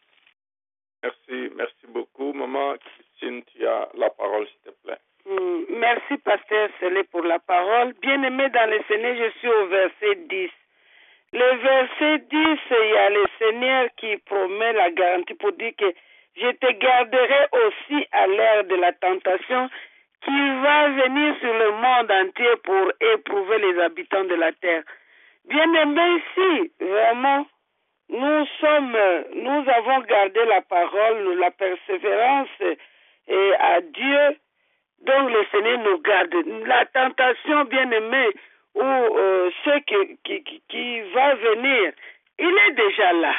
Merci, merci beaucoup. Maman Christine, tu as la parole, s'il te plaît. Mm, merci, Pasteur Célé, pour la parole. Bien-aimé dans le Seigneur, je suis au verset dix. Le verset dix, il y a le Seigneur qui promet la garantie pour dire que je te garderai aussi à l'heure de la tentation qui va venir sur le monde entier pour éprouver les habitants de la terre. Bien-aimé, ici, vraiment, nous sommes, nous avons gardé la parole, la persévérance et à Dieu, donc le Seigneur nous garde. La tentation, bien-aimé, ou euh, ce qui, qui, qui va venir, il est déjà là.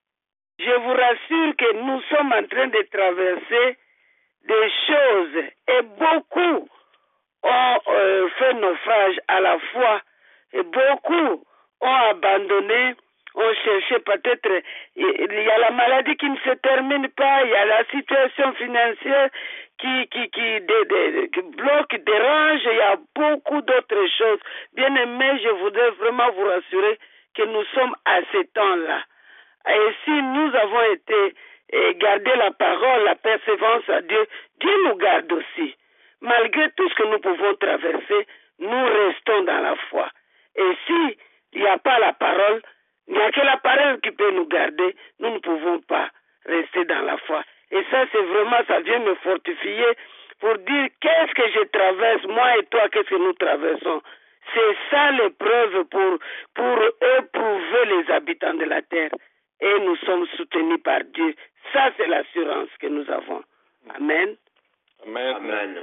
Je vous rassure que nous sommes en train de traverser des choses et beaucoup ont euh, fait naufrage à la fois et beaucoup ont abandonné, ont cherché peut-être, il y a la maladie qui ne se termine pas, il y a la situation financière qui, qui, qui, de, de, qui bloque, dérange, il y a beaucoup d'autres choses. Bien aimé, je voudrais vraiment vous rassurer que nous sommes à ce temps-là. Et si nous avons été et garder la parole, la persévérance à Dieu, Dieu nous garde aussi. Malgré tout ce que nous pouvons traverser, nous restons dans la foi. Et si il n'y a pas la parole, il n'y a que la parole qui peut nous garder, nous ne pouvons pas rester dans la foi. Et ça, c'est vraiment, ça vient me fortifier pour dire qu'est-ce que je traverse, moi et toi, qu'est-ce que nous traversons. C'est ça l'épreuve pour, pour éprouver les habitants de la terre. Et nous sommes soutenus par Dieu. Ça, c'est l'assurance que nous avons. Amen. Amen. Amen.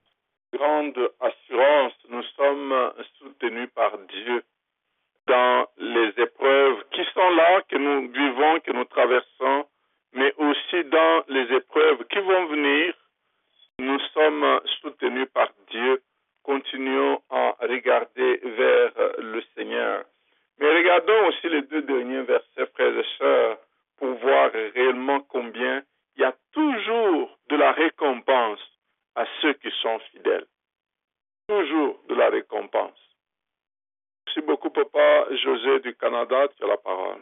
Grande assurance, nous sommes soutenus par Dieu dans les épreuves qui sont là, que nous vivons, que nous traversons, mais aussi dans les épreuves qui vont venir. Nous sommes soutenus par Dieu. Continuons à regarder vers le Seigneur. Mais regardons aussi les deux derniers versets, frères et sœurs, pour voir réellement combien il y a toujours de la récompense à ceux qui sont fidèles. Toujours de la récompense. Merci beaucoup, Papa José du Canada, tu as la parole.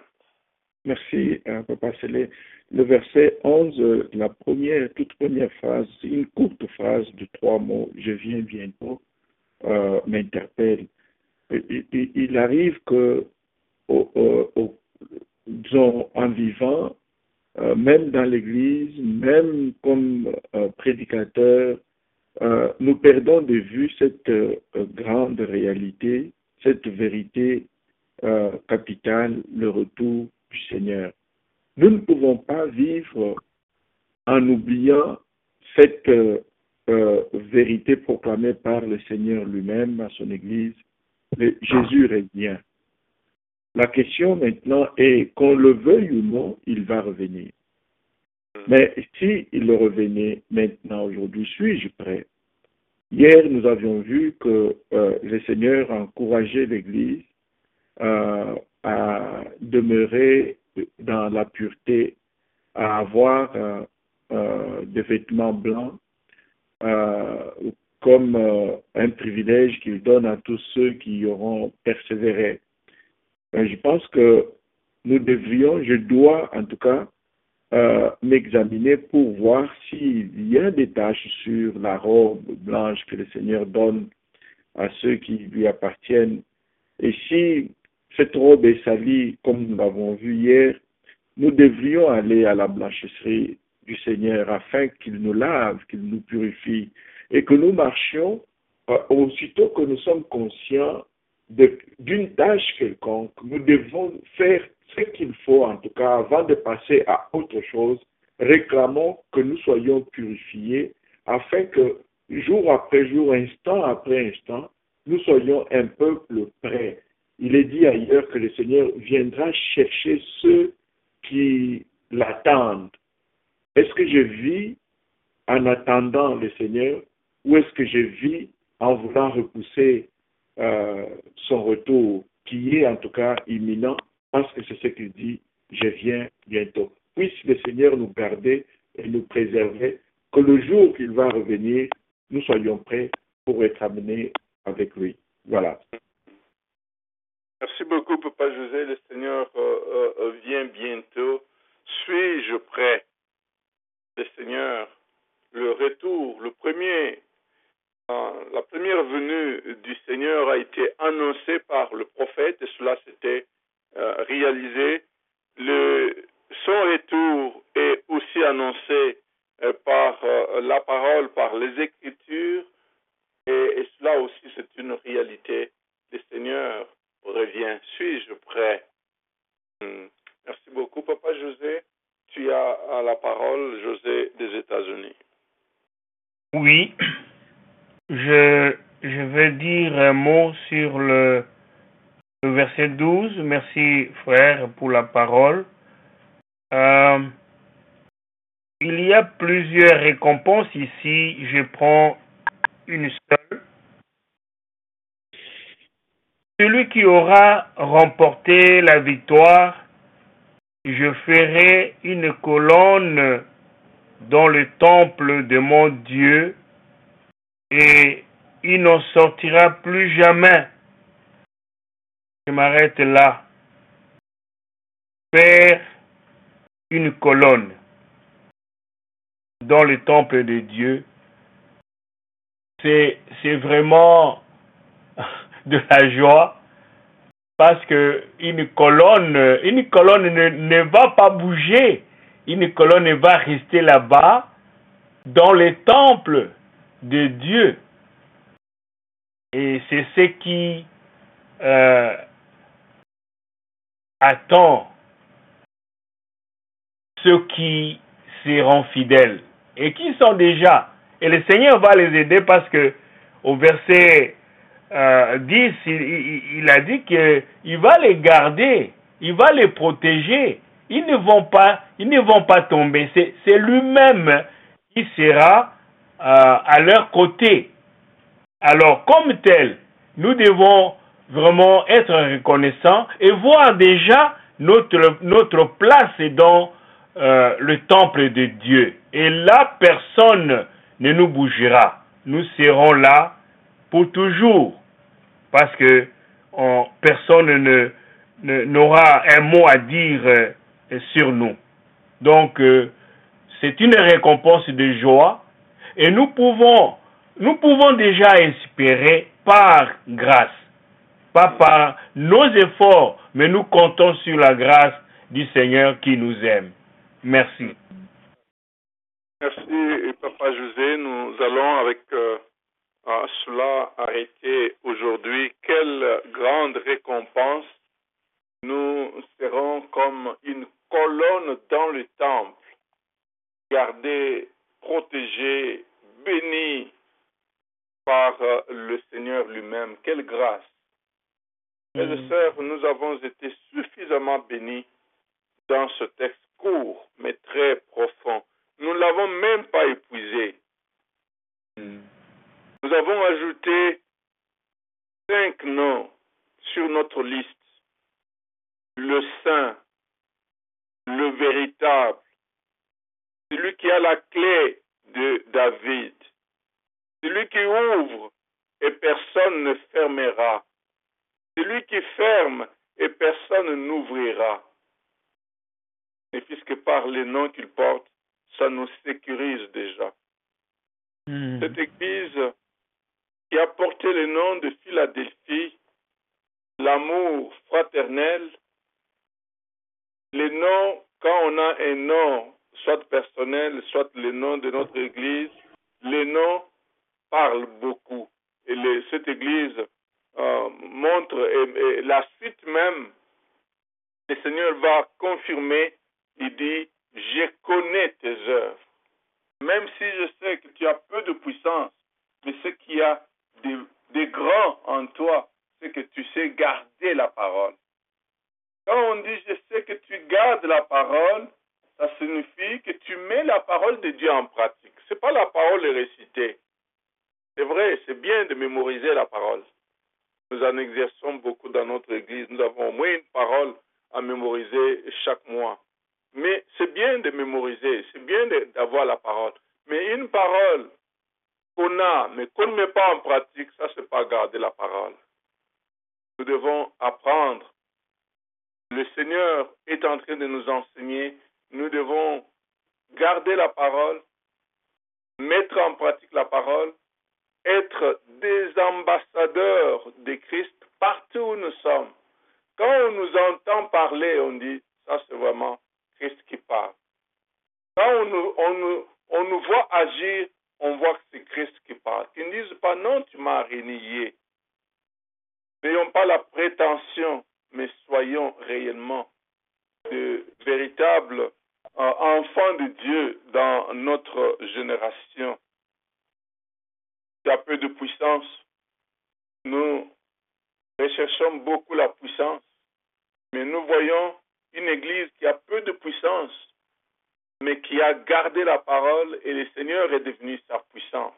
Merci, euh, Papa Célé. Le verset onze, euh, la première, toute première phrase, une courte phrase de trois mots, je viens bientôt, euh, m'interpelle. Il, il, il arrive que, au, au, au, disons, en vivant, euh, même dans l'Église, même comme euh, prédicateur, euh, nous perdons de vue cette euh, grande réalité, cette vérité euh, capitale, le retour du Seigneur. Nous ne pouvons pas vivre en oubliant cette euh, euh, vérité proclamée par le Seigneur lui-même à son Église, le, Jésus revient. La question maintenant est, qu'on le veuille ou non, il va revenir. Mais si il revenait maintenant, aujourd'hui, suis-je prêt? Hier, nous avions vu que euh, le Seigneur a encouragé l'Église euh, à demeurer dans la pureté, à avoir euh, euh, des vêtements blancs euh, comme euh, un privilège qu'il donne à tous ceux qui y auront persévéré. Mais je pense que nous devrions, je dois en tout cas, euh, m'examiner pour voir s'il y a des taches sur la robe blanche que le Seigneur donne à ceux qui lui appartiennent. Et si cette robe est salie, comme nous l'avons vu hier, nous devrions aller à la blanchisserie du Seigneur afin qu'il nous lave, qu'il nous purifie et que nous marchions euh, aussitôt que nous sommes conscients d'une tâche quelconque. Nous devons faire ce qu'il faut, en tout cas, avant de passer à autre chose. Réclamons que nous soyons purifiés afin que jour après jour, instant après instant, nous soyons un peuple prêt. Il est dit ailleurs que le Seigneur viendra chercher ceux qui l'attendent. Est-ce que je vis en attendant le Seigneur ou est-ce que je vis en voulant repousser euh, son retour, qui est en tout cas imminent, parce que c'est ce qu'il dit, je viens bientôt. Puisse le Seigneur nous garder et nous préserver, que le jour qu'il va revenir, nous soyons prêts pour être amenés avec lui. Voilà. Merci beaucoup, Papa José. Le Seigneur euh, euh, vient bientôt. Suis-je prêt? Le Seigneur, le retour, le premier, euh, la première venue du Seigneur a été annoncée par le prophète et cela s'était euh, réalisé. Le, son retour est aussi annoncé euh, par euh, la parole, par les Écritures et, et cela aussi c'est une réalité. Le Seigneur revient. Suis-je prêt? Hmm. Merci beaucoup, Papa José. Tu as la parole, José, des États-Unis. Oui, je, je vais dire un mot sur le, le verset douze. Merci, frère, pour la parole. Euh, il y a plusieurs récompenses ici. Je prends une seule. Celui qui aura remporté la victoire, je ferai une colonne dans le temple de mon Dieu et il n'en sortira plus jamais. Je m'arrête là. Faire une colonne dans le temple de Dieu, c'est, c'est vraiment de la joie. Parce que une colonne, une colonne ne, ne va pas bouger. Une colonne va rester là-bas dans le temple de Dieu. Et c'est ce qui euh, attend ceux qui seront fidèles et qui sont déjà. Et le Seigneur va les aider parce que au verset Euh, dix, il, il, il a dit qu'il va les garder, il va les protéger. Ils ne vont pas, ils ne vont pas tomber. C'est, c'est lui-même qui sera euh, à leur côté. Alors, comme tel, nous devons vraiment être reconnaissants et voir déjà notre, notre place dans euh, le temple de Dieu. Et là, personne ne nous bougera. Nous serons là pour toujours. Parce que on, personne ne, ne, n'aura un mot à dire euh, sur nous. Donc, euh, c'est une récompense de joie et nous pouvons, nous pouvons déjà espérer par grâce, pas par nos efforts, mais nous comptons sur la grâce du Seigneur qui nous aime. Merci. Merci, Papa José. Nous allons avec... Euh... Ah, cela a été aujourd'hui. Quelle grande récompense. Nous serons comme une colonne dans le temple, gardée, protégée euh, le Seigneur lui-même. Quelle grâce. Frères et sœurs, nous avons été suffisamment bénis dans ce texte court, mais très profond. Nous ne l'avons même pas épuisé. Mm. Nous avons ajouté cinq noms sur notre liste. Le Saint, le véritable, celui qui a la clé de David, celui qui ouvre et personne ne fermera, celui qui ferme et personne n'ouvrira. Et puisque par les noms qu'il porte, ça nous sécurise déjà. Mmh. Cette église qui a porté le nom de Philadelphie, l'amour fraternel, les noms, quand on a un nom, soit personnel, soit le nom de notre église, les noms parlent beaucoup. Et les, cette église euh, montre, et, et la suite même, le Seigneur va confirmer, il dit, je connais tes œuvres. Même si je sais que tu as peu de puissance, mais ce qu'il y a de, de grand en toi, c'est que tu sais garder la parole. Quand on dit je sais que tu gardes la parole, ça signifie que tu mets la parole de Dieu en pratique. Ce n'est pas la parole récitée. C'est vrai, c'est bien de mémoriser la parole. Nous en exerçons beaucoup dans notre église. Nous avons au moins une parole à mémoriser chaque mois. Mais c'est bien de mémoriser, c'est bien d'avoir la parole. Mais une parole qu'on a, mais qu'on ne met pas en pratique, ça, c'est pas garder la parole. Nous devons apprendre. Le Seigneur est en train de nous enseigner. Nous devons garder la parole, mettre en pratique la parole, être des ambassadeurs de Christ partout où nous sommes. Quand on nous entend parler, on dit, ça c'est vraiment Christ qui parle. Quand on nous, on nous, on nous voit agir, on voit que c'est Christ qui parle. Qu'ils ne disent pas, non, tu m'as renié. N'ayons pas la prétention, mais soyons réellement de véritables euh, enfants de Dieu dans notre génération. Il y a peu de puissance. Nous recherchons beaucoup la puissance, mais nous voyons une église qui a peu de puissance, mais qui a gardé la parole et le Seigneur est devenu sa puissance.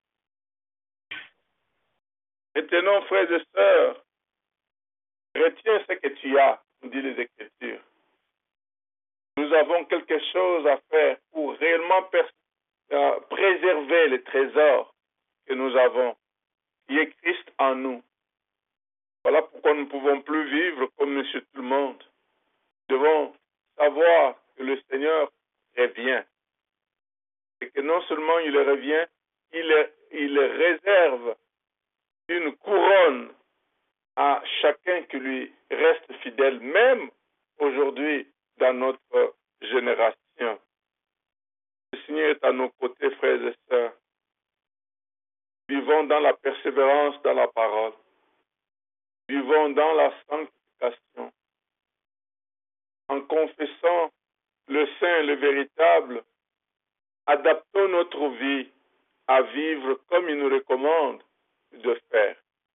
Maintenant, frères et sœurs, retiens ce que tu as, nous dit les Écritures. Nous avons quelque chose à faire pour réellement euh, préserver les trésors que nous avons, qui est Christ en nous. Voilà pourquoi nous ne pouvons plus vivre comme monsieur tout le monde. Nous devons savoir que le Seigneur revient. Et que non seulement il revient, il, il réserve une couronne à chacun qui lui reste fidèle, même aujourd'hui dans notre génération. Le Seigneur est à nos côtés, frères et sœurs. Vivons dans la persévérance dans la parole. Vivons dans la sanctification. En confessant le Saint, le véritable, adaptons notre vie à vivre comme il nous recommande de faire.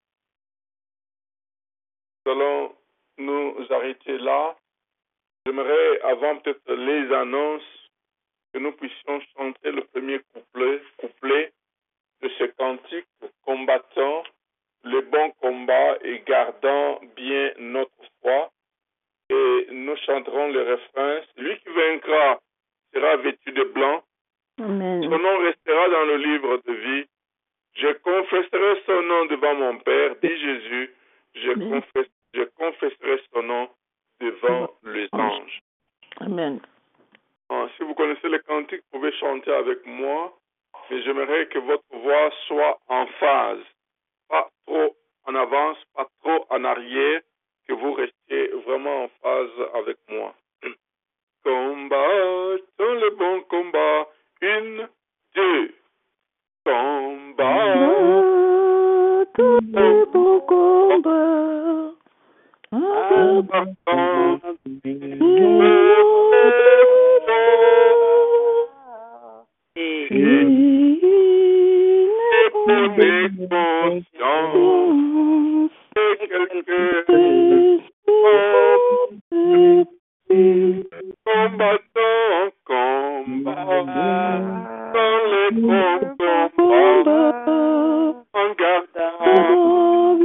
Nous allons nous arrêter là. J'aimerais, avant peut-être les annonces, que nous puissions chanter le premier couplet, couplet de ce cantique, combattant le bon combat et gardant bien notre foi. Et nous chanterons le refrain. Celui qui vaincra sera vêtu de blanc. Amen. Son nom restera dans le livre de vie. Je confesserai son nom devant mon Père, dit Jésus. Je, confesse, je confesserai son nom devant les anges. Amen. Ah, si vous connaissez le cantique, vous pouvez chanter avec moi. Mais j'aimerais que votre voix soit en phase. Pas trop en avance, pas trop en arrière. Que vous restiez vraiment en phase avec moi. Combattons le bon combat. Une, deux. Combat. Tout le bon combat. on est conscient de quelque combattant combat dans les combats en gardant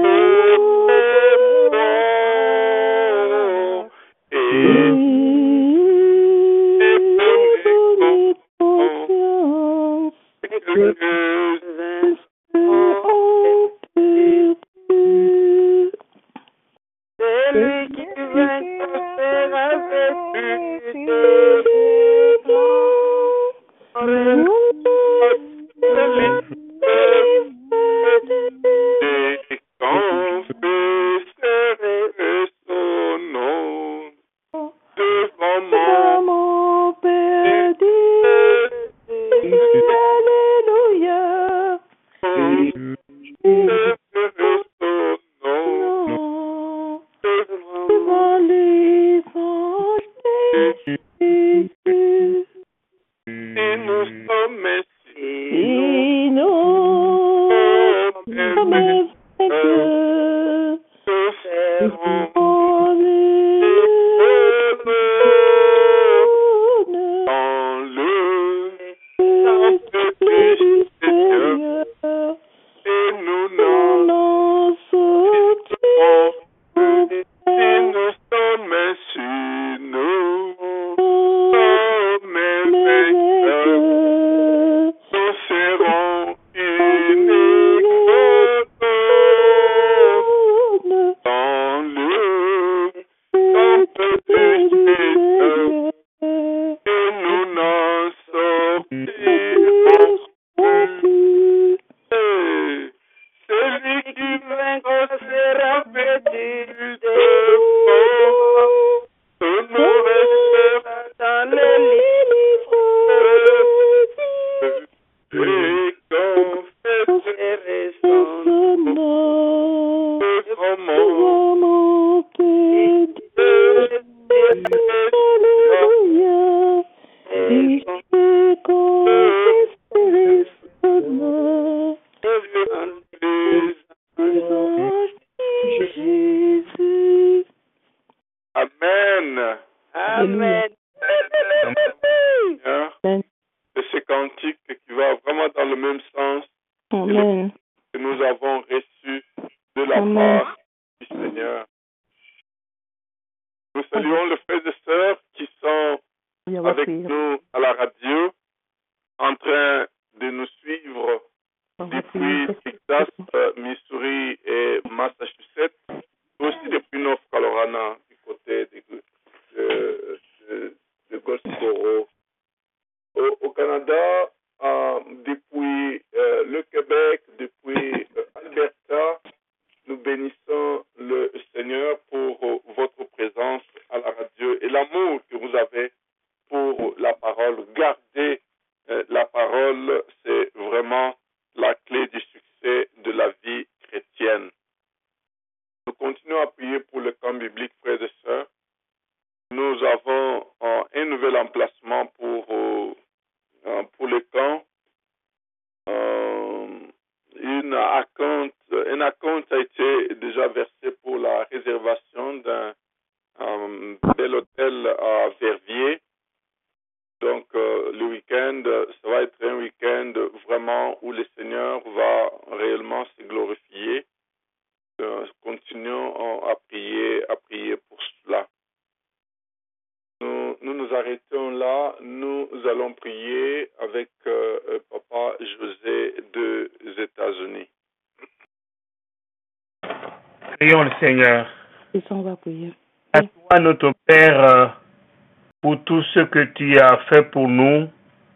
Prions le Seigneur. Et ça, on va prier. À toi, notre Père, pour tout ce que tu as fait pour nous,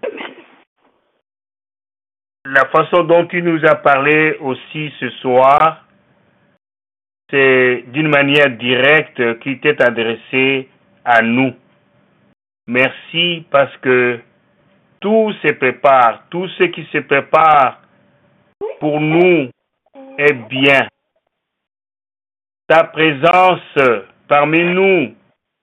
la façon dont tu nous as parlé aussi ce soir, c'est d'une manière directe qui t'est adressée à nous. Merci parce que tout se prépare, tout ce qui se prépare pour nous est bien. Ta présence parmi nous,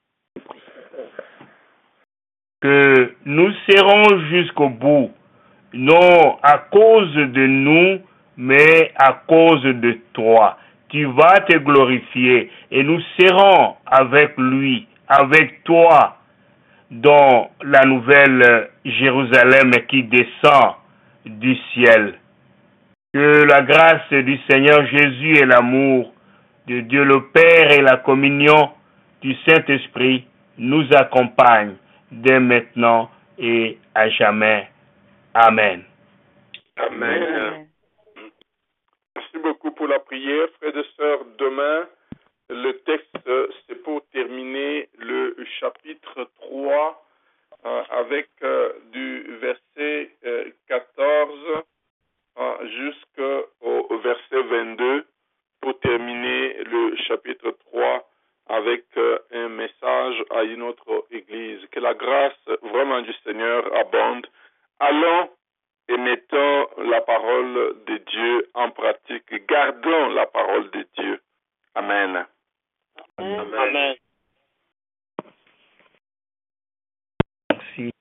que nous serons jusqu'au bout, non à cause de nous, mais à cause de toi. Tu vas te glorifier et nous serons avec lui, avec toi, dans la nouvelle Jérusalem qui descend du ciel. Que la grâce du Seigneur Jésus et l'amour de Dieu le Père et la communion du Saint-Esprit nous accompagnent dès maintenant et à jamais. Amen. Amen. Amen. Merci beaucoup pour la prière, frères et sœurs. Demain, le texte, c'est pour terminer le chapitre trois euh, avec euh, du verset euh, quatorze euh, jusqu'au verset vingt-deux pour terminer le chapitre trois avec euh, un message à une autre église. Que la grâce vraiment du Seigneur abonde. Allons et mettons la parole de Dieu en pratique. Gardons la parole de Dieu. Amen. Amen. Amen. Merci.